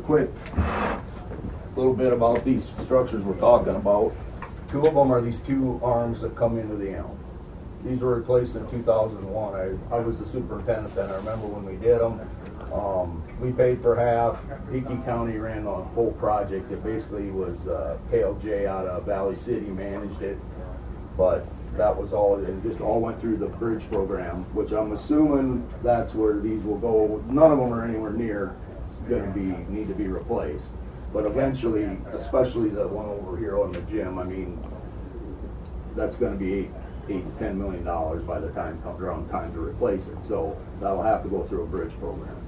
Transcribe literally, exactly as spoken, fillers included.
quick little bit about these structures we're talking about. Two of them are these two arms that come into the elm. These were replaced in two thousand one. I, I was the superintendent then. I remember when we did them. Um, we paid for half. Dickey County ran the whole project. It basically was uh, K L J out of Valley City managed it, but that was all. It just all went through the bridge program, which I'm assuming that's where these will go. None of them are anywhere near going to be need to be replaced, but eventually, especially the one over here on the gym. I mean, that's going to be eight, eight to ten million dollars by the time comes around time to replace it. So that'll have to go through a bridge program.